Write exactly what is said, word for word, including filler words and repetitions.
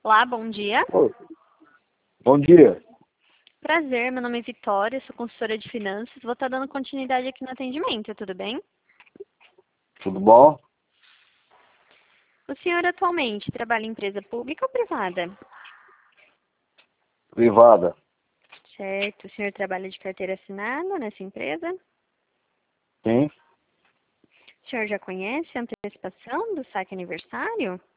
Olá, bom dia. Oi. Bom dia. Prazer, meu nome é Vitória, sou consultora de finanças. Vou estar dando continuidade aqui no atendimento, tudo bem? Tudo bom? O senhor atualmente trabalha em empresa pública ou privada? Privada. Certo. O senhor trabalha de carteira assinada nessa empresa? Sim. O senhor já conhece a antecipação do saque aniversário?